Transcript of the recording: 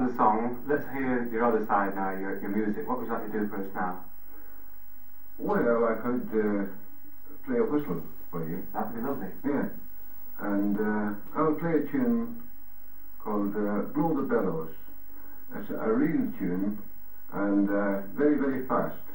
of the song. Let's hear your other side now, your music. What would you like to do for us now? Well, I could play a whistle for you. That'd be lovely. Yeah. And I'll play a tune called Blow the Bellows. It's a real tune and very, very fast.